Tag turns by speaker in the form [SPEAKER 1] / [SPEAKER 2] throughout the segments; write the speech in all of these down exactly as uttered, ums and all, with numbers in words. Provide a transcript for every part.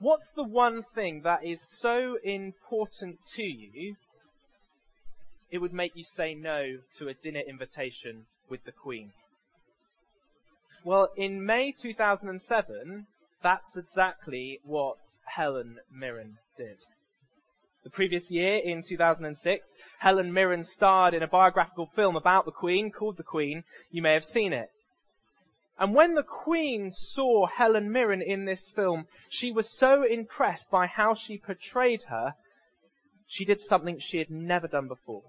[SPEAKER 1] What's the one thing that is so important to you, it would make you say no to a dinner invitation with the Queen? Well, in May two thousand seven, that's exactly what Helen Mirren did. The previous year, in two thousand six, Helen Mirren starred in a biographical film about the Queen called The Queen. You may have seen it. And when the Queen saw Helen Mirren in this film, she was so impressed by how she portrayed her, she did something she had never done before.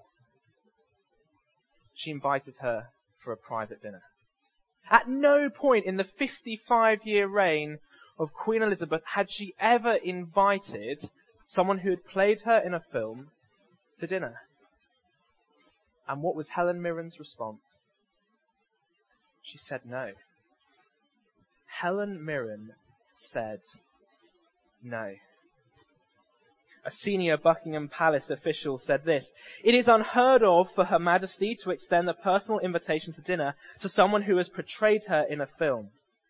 [SPEAKER 1] She invited her for a private dinner. At no point in the fifty-five-year reign of Queen Elizabeth had she ever invited someone who had played her in a film to dinner. And what was Helen Mirren's response? She said no. Helen Mirren said no. A senior Buckingham Palace official said this: "It is unheard of for Her Majesty to extend a personal invitation to dinner to someone who has portrayed her in a film.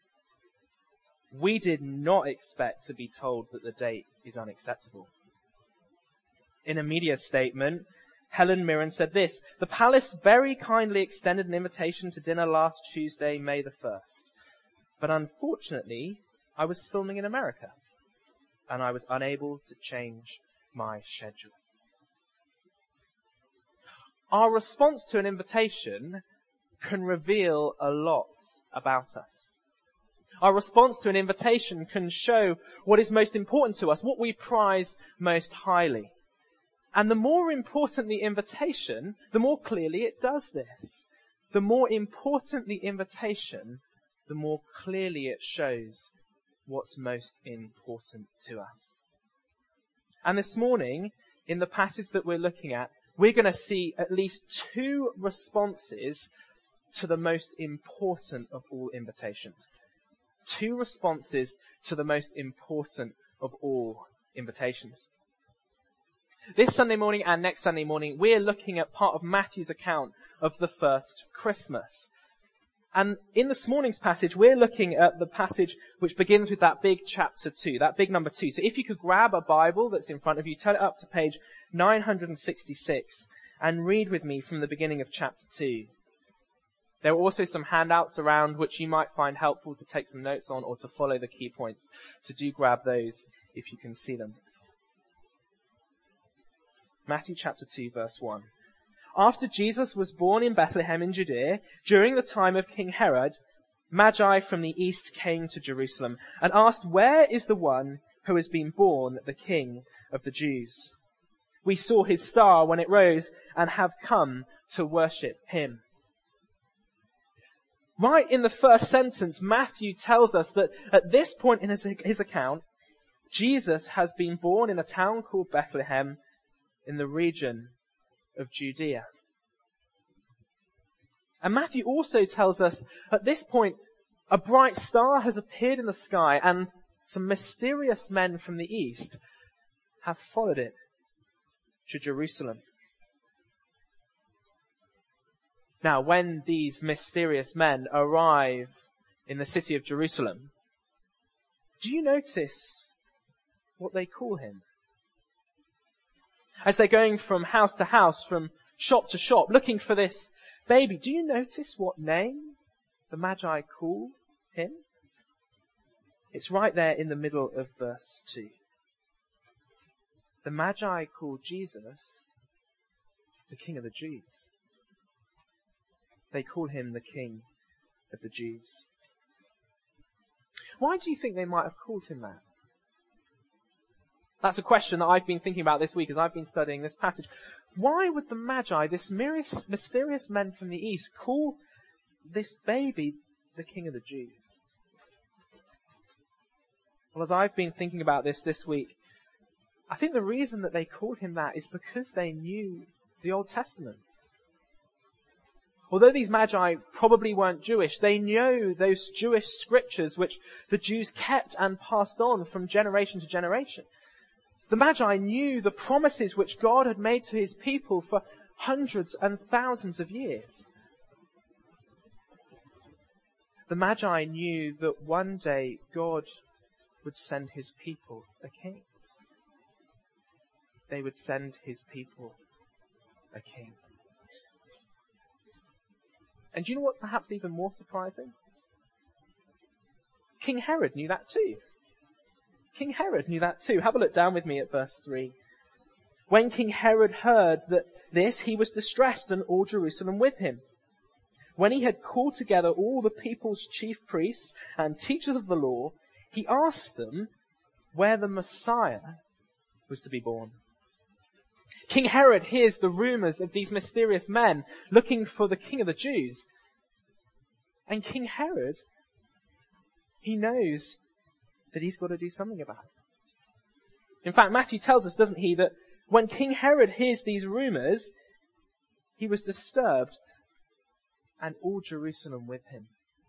[SPEAKER 1] We did not expect to be told that the date is unacceptable." In a media statement, Helen Mirren said this: "The palace very kindly extended an invitation to dinner last Tuesday, May the first. But unfortunately, I was filming in America, and I was unable to change my schedule." Our response to an invitation can reveal a lot about us. Our response to an invitation can show what is most important to us, what we prize most highly. And the more important the invitation, the more clearly it does this. The more important the invitation, the more clearly it shows what's most important to us. And this morning, in the passage that we're looking at, we're going to see at least two responses to the most important of all invitations. Two responses to the most important of all invitations. This Sunday morning and next Sunday morning, we're looking at part of Matthew's account of the first Christmas. And in this morning's passage, we're looking at the passage which begins with that big chapter two, that big number two. So if you could grab a Bible that's in front of you, turn it up to page nine hundred sixty-six and read with me from the beginning of chapter two. There are also some handouts around which you might find helpful to take some notes on or to follow the key points. So do grab those if you can see them. Matthew chapter two, verse one. After Jesus was born in Bethlehem in Judea, during the time of King Herod, Magi from the east came to Jerusalem and asked, "Where is the one who has been born the King of the Jews? We saw his star when it rose and have come to worship him." Right in the first sentence, Matthew tells us that at this point in his, his account, Jesus has been born in a town called Bethlehem in the region of Judea. And Matthew also tells us at this point a bright star has appeared in the sky and some mysterious men from the east have followed it to Jerusalem. Now, when these mysterious men arrive in the city of Jerusalem, do you notice what they call him? As they're going from house to house, from shop to shop, looking for this baby, do you notice what name the Magi call him? It's right there in the middle of verse two. The Magi call Jesus the King of the Jews. They call him the King of the Jews. Why do you think they might have called him that? That's a question that I've been thinking about this week as I've been studying this passage. Why would the Magi, this mysterious men from the east, call this baby the King of the Jews? Well, as I've been thinking about this this week, I think the reason that they called him that is because they knew the Old Testament. Although these Magi probably weren't Jewish, they knew those Jewish scriptures which the Jews kept and passed on from generation to generation. The Magi knew the promises which God had made to his people for hundreds and thousands of years. The Magi knew that one day God would send his people a king. They would send his people a king. And do you know what perhaps even more surprising? King Herod knew that too. King Herod knew that too. Have a look down with me at verse three. When King Herod heard that this, he was distressed, and all Jerusalem with him. When he had called together all the people's chief priests and teachers of the law, he asked them where the Messiah was to be born. King Herod hears the rumors of these mysterious men looking for the king of the Jews. And King Herod, he knows that he's got to do something about it. In fact, Matthew tells us, doesn't he, that when King Herod hears these rumors, he was disturbed, and all Jerusalem with him.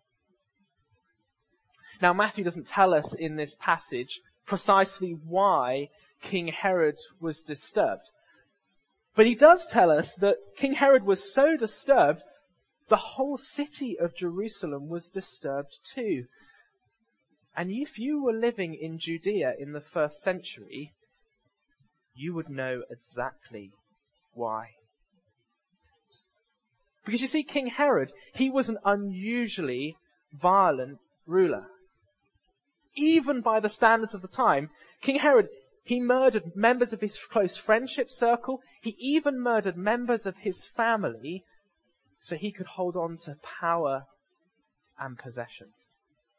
[SPEAKER 1] Now, Matthew doesn't tell us in this passage precisely why King Herod was disturbed. But he does tell us that King Herod was so disturbed, the whole city of Jerusalem was disturbed too. And if you were living in Judea in the first century, you would know exactly why. Because you see, King Herod, he was an unusually violent ruler. Even by the standards of the time, King Herod, he murdered members of his close friendship circle. He even murdered members of his family so he could hold on to power and possessions.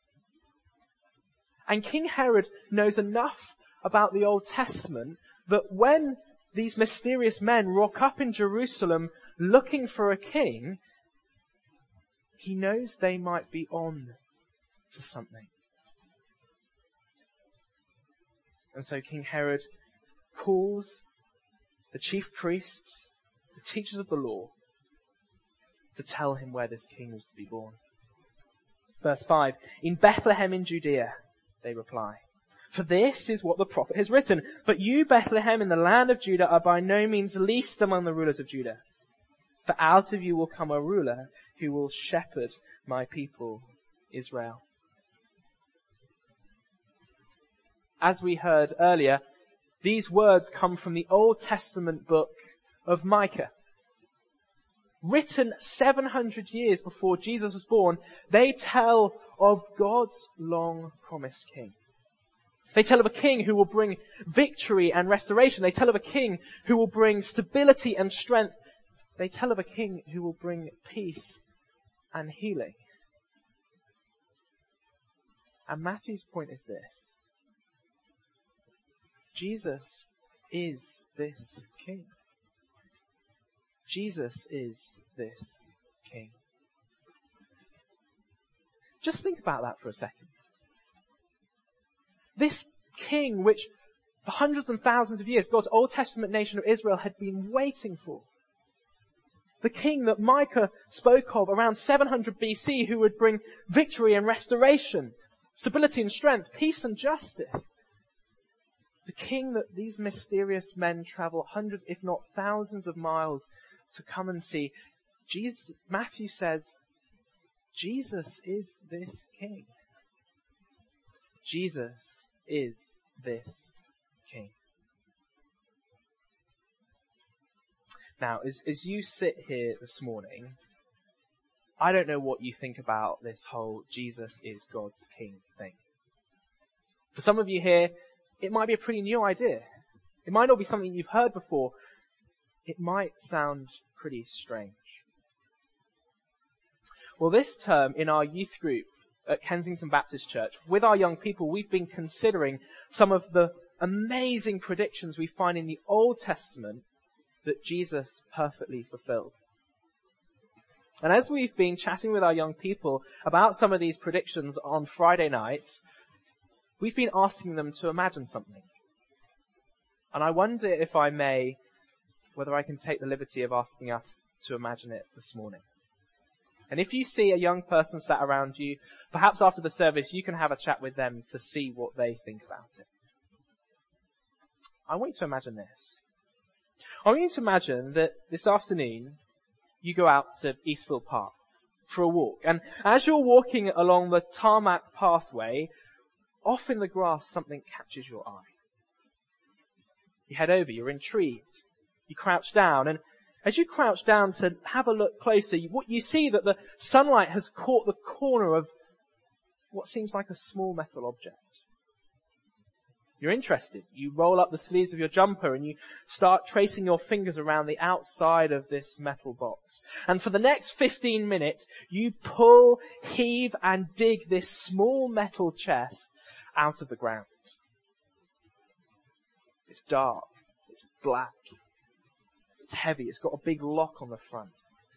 [SPEAKER 1] And King Herod knows enough about the Old Testament that when these mysterious men rock up in Jerusalem looking for a king, he knows they might be on to something. And so King Herod calls the chief priests, the teachers of the law, to tell him where this king was to be born. Verse five, in Bethlehem in Judea, they reply, for this is what the prophet has written. But you, Bethlehem, in the land of Judah, are by no means least among the rulers of Judah. For out of you will come a ruler who will shepherd my people, Israel. As we heard earlier, these words come from the Old Testament book of Micah. Written seven hundred years before Jesus was born, they tell of God's long-promised king. They tell of a king who will bring victory and restoration. They tell of a king who will bring stability and strength. They tell of a king who will bring peace and healing. And Matthew's point is this. Jesus is this king. Jesus is this king. Just think about that for a second. This king, which for hundreds and thousands of years, God's Old Testament nation of Israel had been waiting for. The king that Micah spoke of around seven hundred B C, who would bring victory and restoration, stability and strength, peace and justice. The king that these mysterious men travel hundreds, if not thousands of miles to come and see. Jesus, Matthew says, Jesus is this king. Jesus is this king. Now, as, as you sit here this morning, I don't know what you think about this whole Jesus is God's king thing. For some of you here, it might be a pretty new idea. It might not be something you've heard before. It might sound pretty strange. Well, this term in our youth group at Kensington Baptist Church, with our young people, we've been considering some of the amazing predictions we find in the Old Testament that Jesus perfectly fulfilled. And as we've been chatting with our young people about some of these predictions on Friday nights, we've been asking them to imagine something. And I wonder, if I may, whether I can take the liberty of asking us to imagine it this morning. And if you see a young person sat around you, perhaps after the service, you can have a chat with them to see what they think about it. I want you to imagine this. I want you to imagine that this afternoon, you go out to Eastfield Park for a walk. And as you're walking along the tarmac pathway, off in the grass, something catches your eye. You head over, you're intrigued. You crouch down, and as you crouch down to have a look closer, you, what you see that the sunlight has caught the corner of what seems like a small metal object. You're interested. You roll up the sleeves of your jumper and you start tracing your fingers around the outside of this metal box. And for the next fifteen minutes, you pull, heave, and dig this small metal chest out of the ground. It's dark. It's black. It's heavy. It's got a big lock on the front.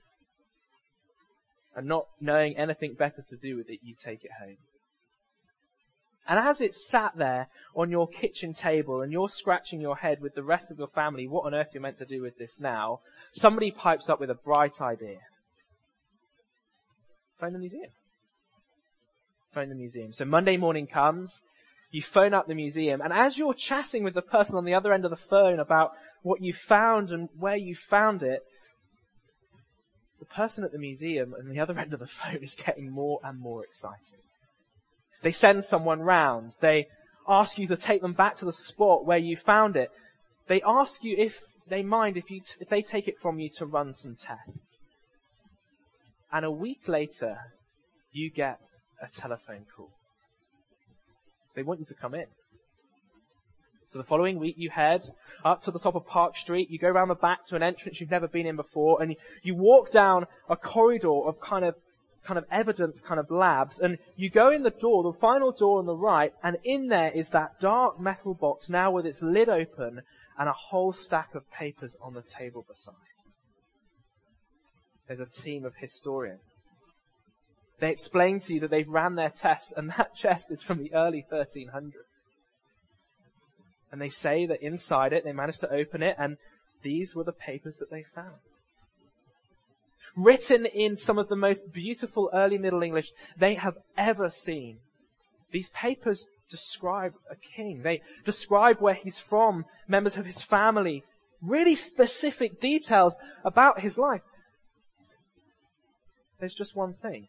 [SPEAKER 1] And not knowing anything better to do with it, you take it home. And as it's sat there on your kitchen table and you're scratching your head with the rest of your family, what on earth you're meant to do with this now, somebody pipes up with a bright idea. Phone the museum. Phone the museum. So Monday morning comes, you phone up the museum, and as you're chatting with the person on the other end of the phone about what you found and where you found it, the person at the museum on the other end of the phone is getting more and more excited. They send someone round. They ask you to take them back to the spot where you found it. They ask you if they mind if you t- if they take it from you to run some tests. And a week later, you get a telephone call. They want you to come in. So the following week you head up to the top of Park Street, you go around the back to an entrance you've never been in before, and you walk down a corridor of kind of kind of evidence kind of labs, and you go in the door, the final door on the right, and in there is that dark metal box now with its lid open and a whole stack of papers on the table beside. There's a team of historians. They explain to you that they've ran their tests, and that chest is from the early thirteen hundreds. And they say that inside it, they managed to open it, and these were the papers that they found. Written in some of the most beautiful early Middle English they have ever seen. These papers describe a king. They describe where he's from, members of his family, really specific details about his life. There's just one thing.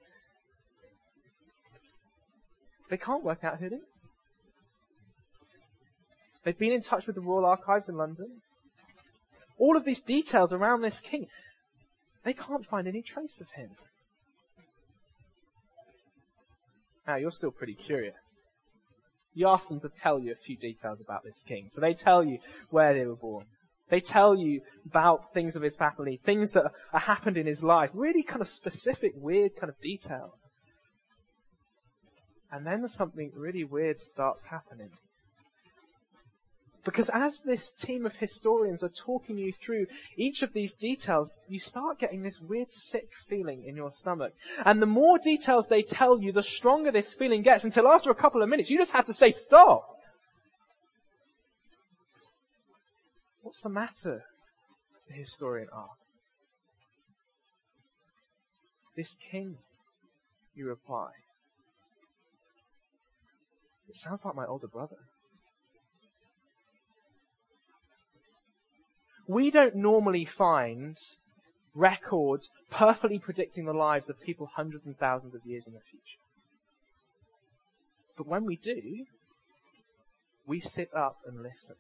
[SPEAKER 1] They can't work out who it is. They've been in touch with the Royal Archives in London. All of these details around this king, they can't find any trace of him. Now, you're still pretty curious. You ask them to tell you a few details about this king. So they tell you where they were born. They tell you about things of his family, things that are happened in his life, really kind of specific, weird kind of details. And then something really weird starts happening. Because as this team of historians are talking you through each of these details, you start getting this weird sick feeling in your stomach. And the more details they tell you, the stronger this feeling gets, until after a couple of minutes, you just have to say, stop! What's the matter? The historian asks. This king, you reply. It sounds like my older brother. We don't normally find records perfectly predicting the lives of people hundreds and thousands of years in the future. But when we do, we sit up and listen.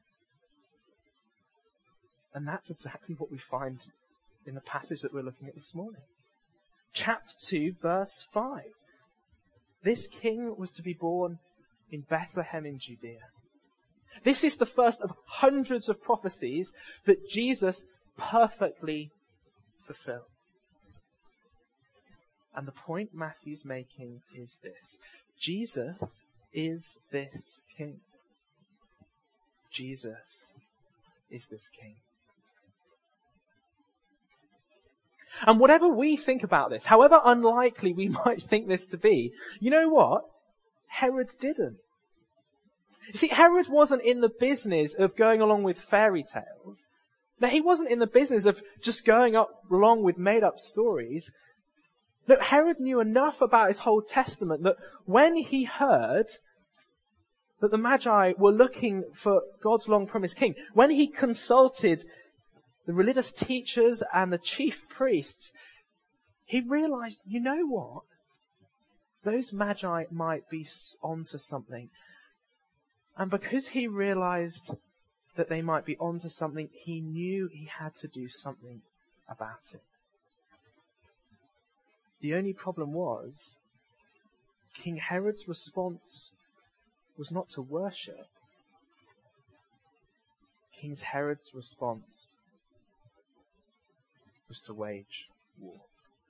[SPEAKER 1] And that's exactly what we find in the passage that we're looking at this morning. Chapter two, verse five. This king was to be born in Bethlehem in Judea. This is the first of hundreds of prophecies that Jesus perfectly fulfilled. And the point Matthew's making is this. Jesus is this king. Jesus is this king. And whatever we think about this, however unlikely we might think this to be, you know what? Herod didn't. You see, Herod wasn't in the business of going along with fairy tales. No, he wasn't in the business of just going up along with made-up stories. Look, Herod knew enough about his Old Testament that when he heard that the Magi were looking for God's long-promised king, when he consulted the religious teachers and the chief priests, he realized, you know what? Those Magi might be onto something. And because he realized that they might be onto something, he knew he had to do something about it. The only problem was, King Herod's response was not to worship. King Herod's response was to wage war.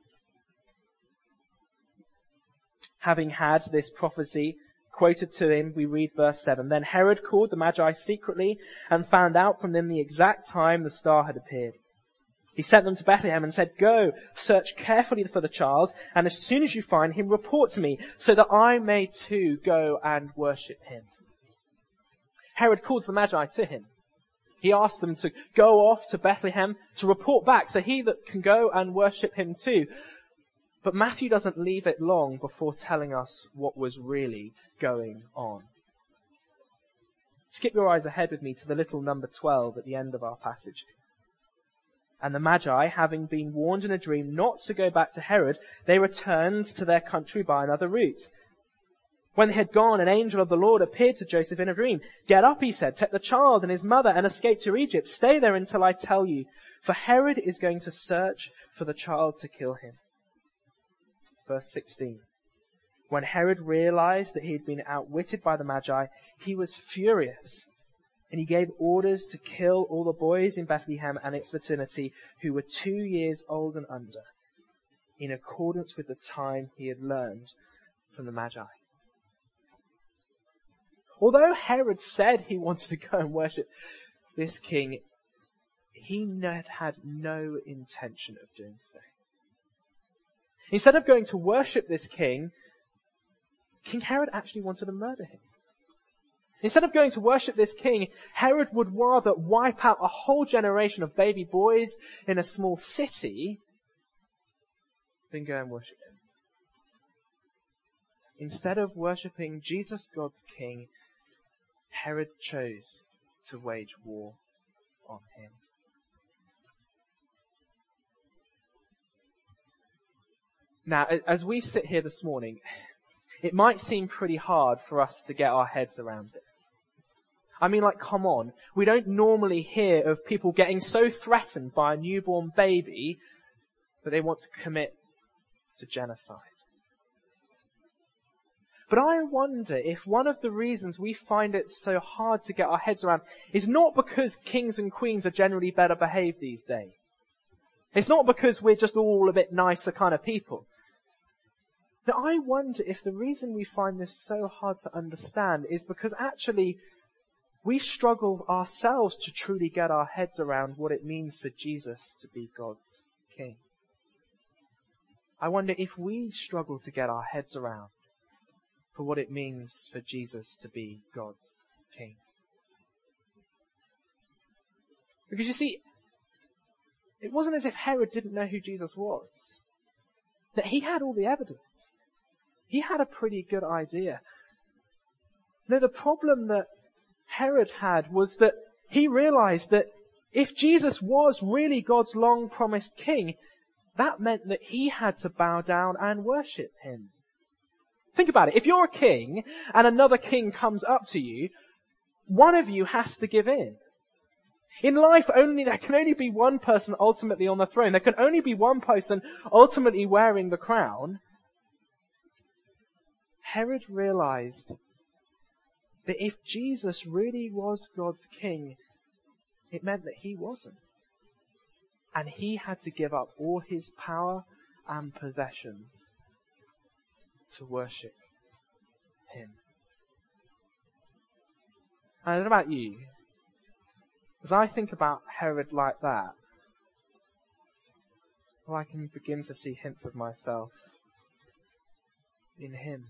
[SPEAKER 1] Having had this prophecy quoted to him, we read verse seven. Then Herod called the Magi secretly and found out from them the exact time the star had appeared. He sent them to Bethlehem and said, "Go, search carefully for the child, and as soon as you find him, report to me, so that I may too go and worship him." Herod calls the Magi to him. He asks them to go off to Bethlehem to report back, so he that can go and worship him too. But Matthew doesn't leave it long before telling us what was really going on. Skip your eyes ahead with me to the little number twelve at the end of our passage. And the Magi, having been warned in a dream not to go back to Herod, they returned to their country by another route. When they had gone, an angel of the Lord appeared to Joseph in a dream. "Get up," he said, "take the child and his mother and escape to Egypt. Stay there until I tell you, for Herod is going to search for the child to kill him." Verse sixteen. When Herod realized that he had been outwitted by the Magi, he was furious, and he gave orders to kill all the boys in Bethlehem and its vicinity who were two years old and under, in accordance with the time he had learned from the Magi. Although Herod said he wanted to go and worship this king, he had no intention of doing so. Instead of going to worship this king, King Herod actually wanted to murder him. Instead of going to worship this king, Herod would rather wipe out a whole generation of baby boys in a small city than go and worship him. Instead of worshipping Jesus, God's king, Herod chose to wage war on him. Now, as we sit here this morning, it might seem pretty hard for us to get our heads around this. I mean, like, come on. We don't normally hear of people getting so threatened by a newborn baby that they want to commit to genocide. But I wonder if one of the reasons we find it so hard to get our heads around is not because kings and queens are generally better behaved these days. It's not because we're just all a bit nicer kind of people. Now, I wonder if the reason we find this so hard to understand is because actually we struggle ourselves to truly get our heads around what it means for Jesus to be God's king. I wonder if we struggle to get our heads around for what it means for Jesus to be God's king. Because you see, it wasn't as if Herod didn't know who Jesus was. That he had all the evidence. He had a pretty good idea. No, the problem that Herod had was that he realized that if Jesus was really God's long-promised king, that meant that he had to bow down and worship him. Think about it. If you're a king and another king comes up to you, one of you has to give in. In life, only there can only be one person ultimately on the throne. There can only be one person ultimately wearing the crown. Herod realized that if Jesus really was God's king, it meant that he wasn't. And he had to give up all his power and possessions to worship him. I don't know about you. As I think about Herod like that, well, I can begin to see hints of myself in him.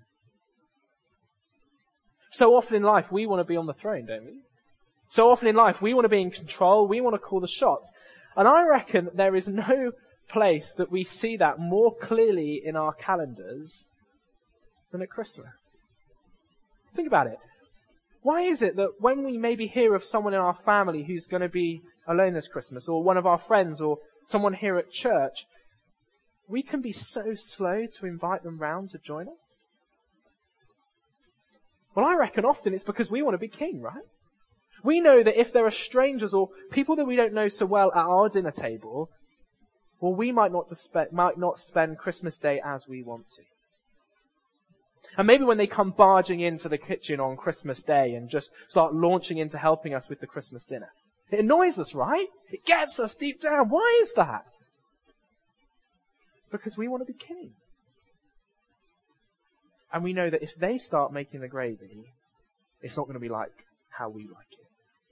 [SPEAKER 1] So often in life, we want to be on the throne, don't we? So often in life, we want to be in control, we want to call the shots. And I reckon there is no place that we see that more clearly in our calendars than at Christmas. Think about it. Why is it that when we maybe hear of someone in our family who's going to be alone this Christmas, or one of our friends, or someone here at church, we can be so slow to invite them round to join us? Well, I reckon often it's because we want to be king, right? We know that if there are strangers or people that we don't know so well at our dinner table, well, we might not, dispe- might not spend Christmas Day as we want to. And maybe when they come barging into the kitchen on Christmas Day and just start launching into helping us with the Christmas dinner. It annoys us, right? It gets us deep down. Why is that? Because we want to be king. And we know that if they start making the gravy, it's not going to be like how we like it.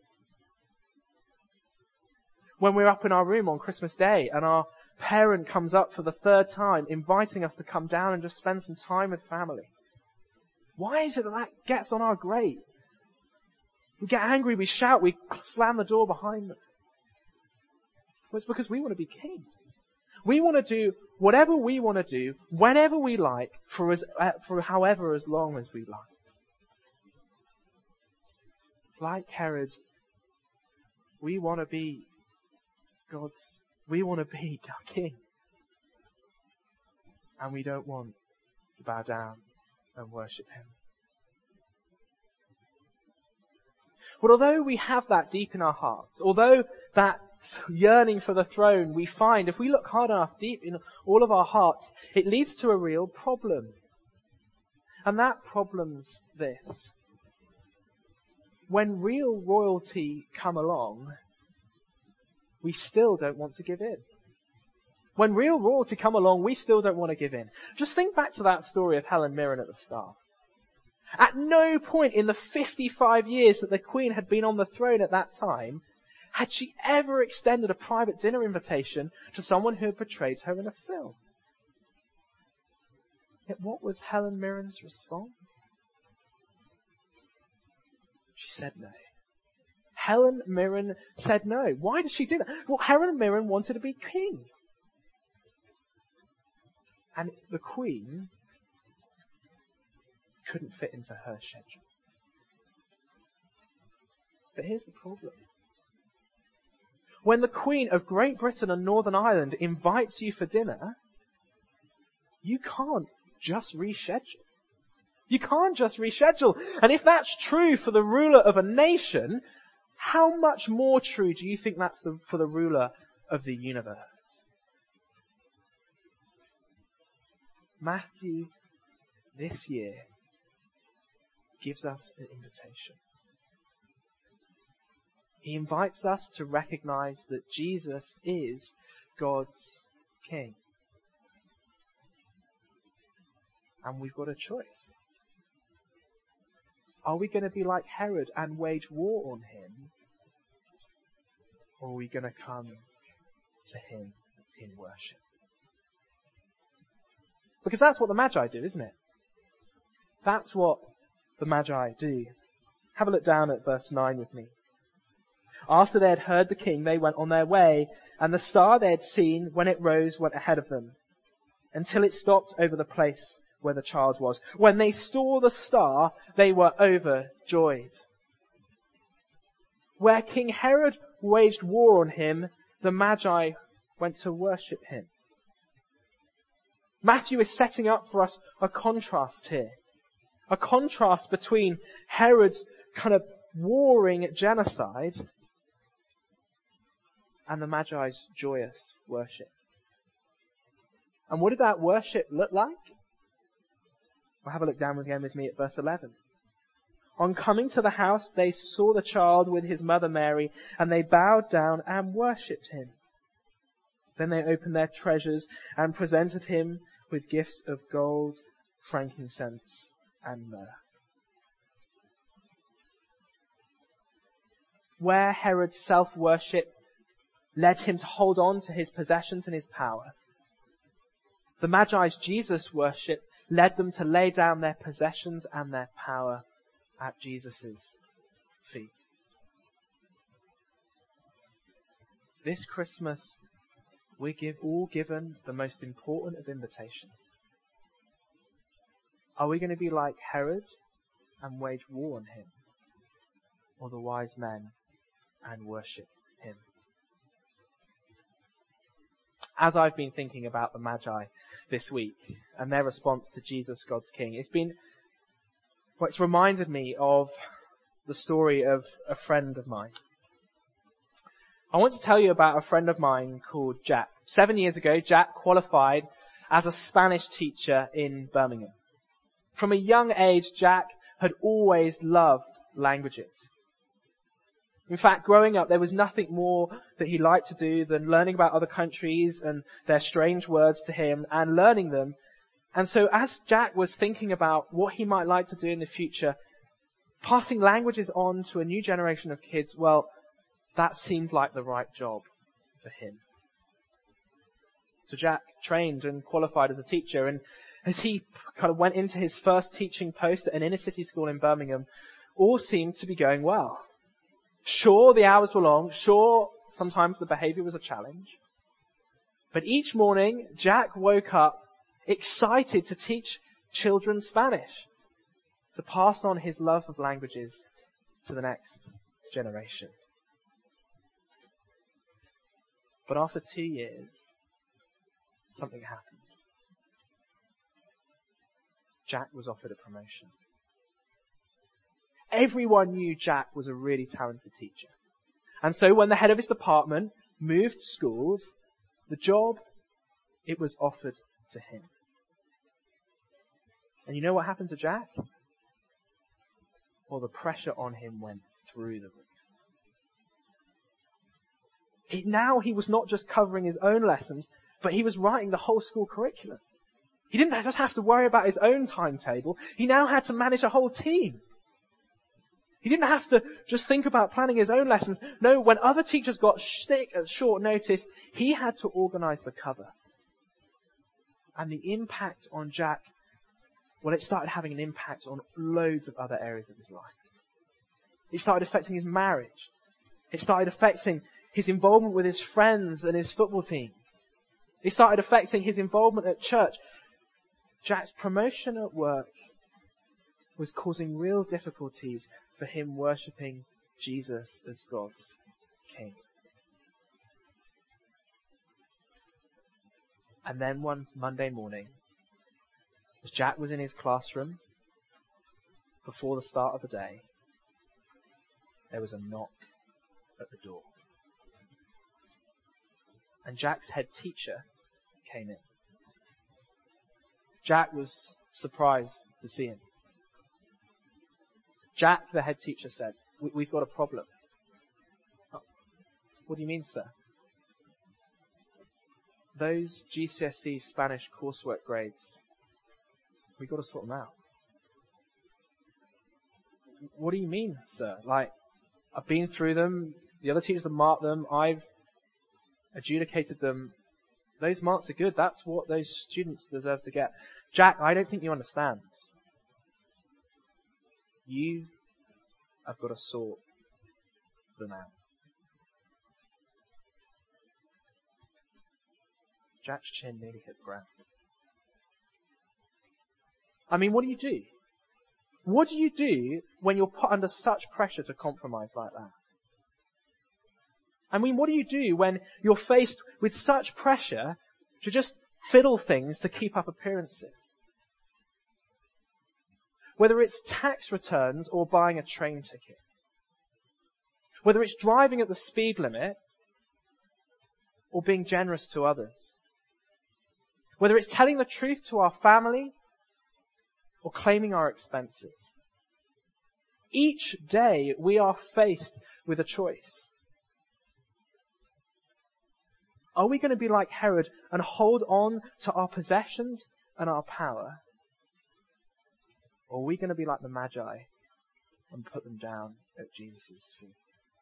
[SPEAKER 1] When we're up in our room on Christmas Day and our parent comes up for the third time, inviting us to come down and just spend some time with family. Why is it that that gets on our grate? We get angry, we shout, we slam the door behind them. Well, it's because we want to be king. We want to do whatever we want to do, whenever we like, for as, uh, for however as long as we like. Like Herod, we want to be God's, we want to be our king. And we don't want to bow down and worship him. But although we have that deep in our hearts, although that yearning for the throne we find, if we look hard enough deep in all of our hearts, it leads to a real problem. And that problem's this. When real royalty come along, we still don't want to give in. When real royalty come along, we still don't want to give in. Just think back to that story of Helen Mirren at the start. At no point in the fifty-five years that the Queen had been on the throne at that time, had she ever extended a private dinner invitation to someone who had portrayed her in a film. Yet what was Helen Mirren's response? She said no. Helen Mirren said no. Why did she do that? Well, Helen Mirren wanted to be king. And the Queen couldn't fit into her schedule. But here's the problem. When the Queen of Great Britain and Northern Ireland invites you for dinner, you can't just reschedule. You can't just reschedule. And if that's true for the ruler of a nation, how much more true do you think that's the, for the ruler of the universe? Matthew, this year, gives us an invitation. He invites us to recognize that Jesus is God's King. And we've got a choice. Are we going to be like Herod and wage war on him? Or are we going to come to him in worship? Because that's what the Magi do, isn't it? That's what the Magi do. Have a look down at verse nine with me. After they had heard the king, they went on their way, and the star they had seen when it rose went ahead of them, until it stopped over the place where the child was. When they saw the star, they were overjoyed. Where King Herod waged war on him, the Magi went to worship him. Matthew is setting up for us a contrast here. A contrast between Herod's kind of warring genocide and the Magi's joyous worship. And what did that worship look like? Well, have a look down again with me at verse eleven. On coming to the house, they saw the child with his mother Mary, and they bowed down and worshipped him. Then they opened their treasures and presented him with gifts of gold, frankincense, and myrrh. Where Herod's self-worship led him to hold on to his possessions and his power, the Magi's Jesus worship led them to lay down their possessions and their power at Jesus' feet. This Christmas, we give all given the most important of invitations. Are we going to be like Herod and wage war on him, or the wise men and worship him? As I've been thinking about the Magi this week and their response to Jesus, God's King, it's been Well, it's reminded me of the story of a friend of mine. I want to tell you about a friend of mine called Jack. Seven years ago, Jack qualified as a Spanish teacher in Birmingham. From a young age, Jack had always loved languages. In fact, growing up, there was nothing more that he liked to do than learning about other countries and their strange words to him and learning them. And so as Jack was thinking about what he might like to do in the future, passing languages on to a new generation of kids, well, that seemed like the right job for him. So Jack trained and qualified as a teacher, and as he kind of went into his first teaching post at an inner city school in Birmingham, all seemed to be going well. Sure, the hours were long. Sure, sometimes the behavior was a challenge. But each morning, Jack woke up excited to teach children Spanish, to pass on his love of languages to the next generation. But after two years, something happened. Jack was offered a promotion. Everyone knew Jack was a really talented teacher. And so when the head of his department moved schools, the job, it was offered to him. And you know what happened to Jack? Well, the pressure on him went through the roof. He, now he was not just covering his own lessons, but he was writing the whole school curriculum. He didn't just have to worry about his own timetable. He now had to manage a whole team. He didn't have to just think about planning his own lessons. No, when other teachers got sick at short notice, he had to organize the cover. And the impact on Jack, well, it started having an impact on loads of other areas of his life. It started affecting his marriage. It started affecting his involvement with his friends and his football team. It started affecting his involvement at church. Jack's promotion at work was causing real difficulties for him worshipping Jesus as God's King. And then one Monday morning, as Jack was in his classroom before the start of the day, there was a knock at the door. And Jack's head teacher came in. Jack was surprised to see him. Jack, the head teacher, said, we, we've got a problem. Oh, what do you mean, sir? Those G C S E Spanish coursework grades, we've got to sort them out. What do you mean, sir? Like, I've been through them, the other teachers have marked them, I've adjudicated them. Those marks are good. That's what those students deserve to get. Jack, I don't think you understand. You have got to sort them out. Jack's chin nearly hit the ground. I mean, what do you do? What do you do when you're put under such pressure to compromise like that? I mean, what do you do when you're faced with such pressure to just fiddle things to keep up appearances? Whether it's tax returns or buying a train ticket. Whether it's driving at the speed limit or being generous to others. Whether it's telling the truth to our family or claiming our expenses. Each day we are faced with a choice. Are we going to be like Herod and hold on to our possessions and our power? Or are we going to be like the Magi and put them down at Jesus' feet?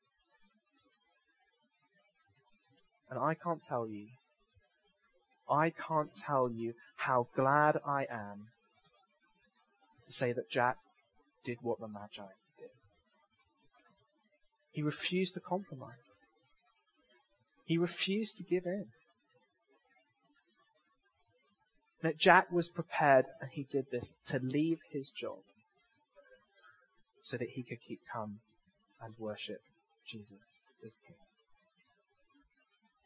[SPEAKER 1] And I can't tell you, I can't tell you how glad I am to say that Jack did what the Magi did. He refused to compromise. He refused to give in. That Jack was prepared, and he did this, to leave his job so that he could keep calm and worship Jesus as King.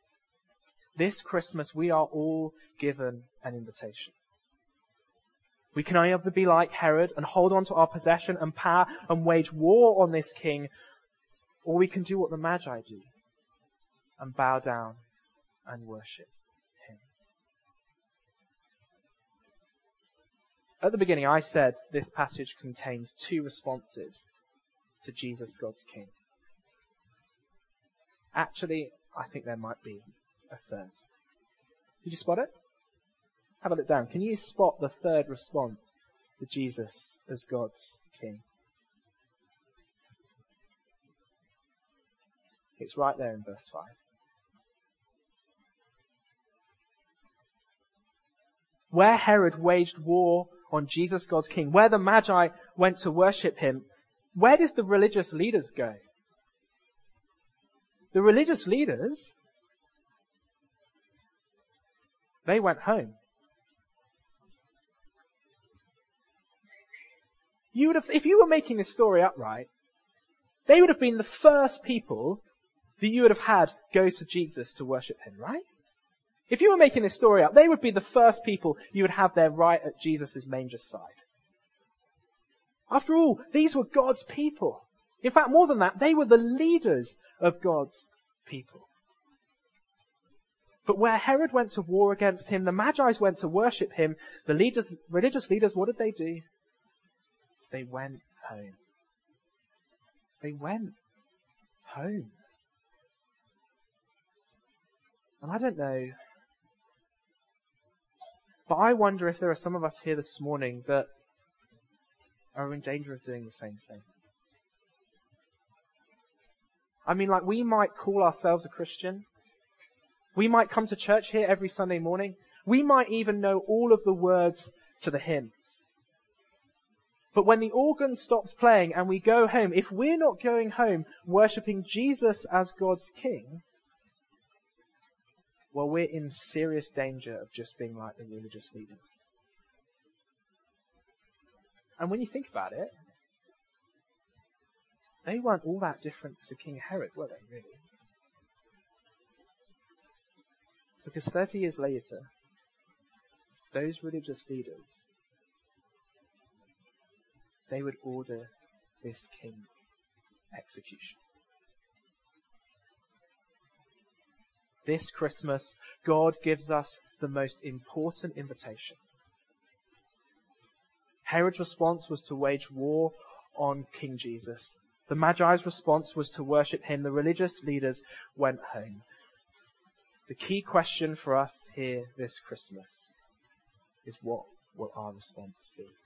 [SPEAKER 1] This Christmas, we are all given an invitation. We can either be like Herod and hold on to our possession and power and wage war on this king, or we can do what the Magi do and bow down and worship him. At the beginning, I said this passage contains two responses to Jesus, God's King. Actually, I think there might be a third. Did you spot it? Have a look down. Can you spot the third response to Jesus as God's King? It's right there in verse five. Where Herod waged war on Jesus, God's King, where the Magi went to worship him, where did the religious leaders go? The religious leaders, they went home. You would have, if you were making this story up right, they would have been the first people that you would have had go to Jesus to worship him, right? If you were making this story up, they would be the first people you would have there right at Jesus' manger side. After all, these were God's people. In fact, more than that, they were the leaders of God's people. But where Herod went to war against him, the Magi went to worship him, the leaders, religious leaders, what did they do? They went home. They went home. And I don't know, but I wonder if there are some of us here this morning that are in danger of doing the same thing. I mean, like, we might call ourselves a Christian. We might come to church here every Sunday morning. We might even know all of the words to the hymns. But when the organ stops playing and we go home, if we're not going home worshipping Jesus as God's King, well, we're in serious danger of just being like the religious leaders. And when you think about it, they weren't all that different to King Herod, were they, really? Because thirty years later, those religious leaders, they would order this king's execution. This Christmas, God gives us the most important invitation. Herod's response was to wage war on King Jesus. The Magi's response was to worship him. The religious leaders went home. The key question for us here this Christmas is, what will our response be?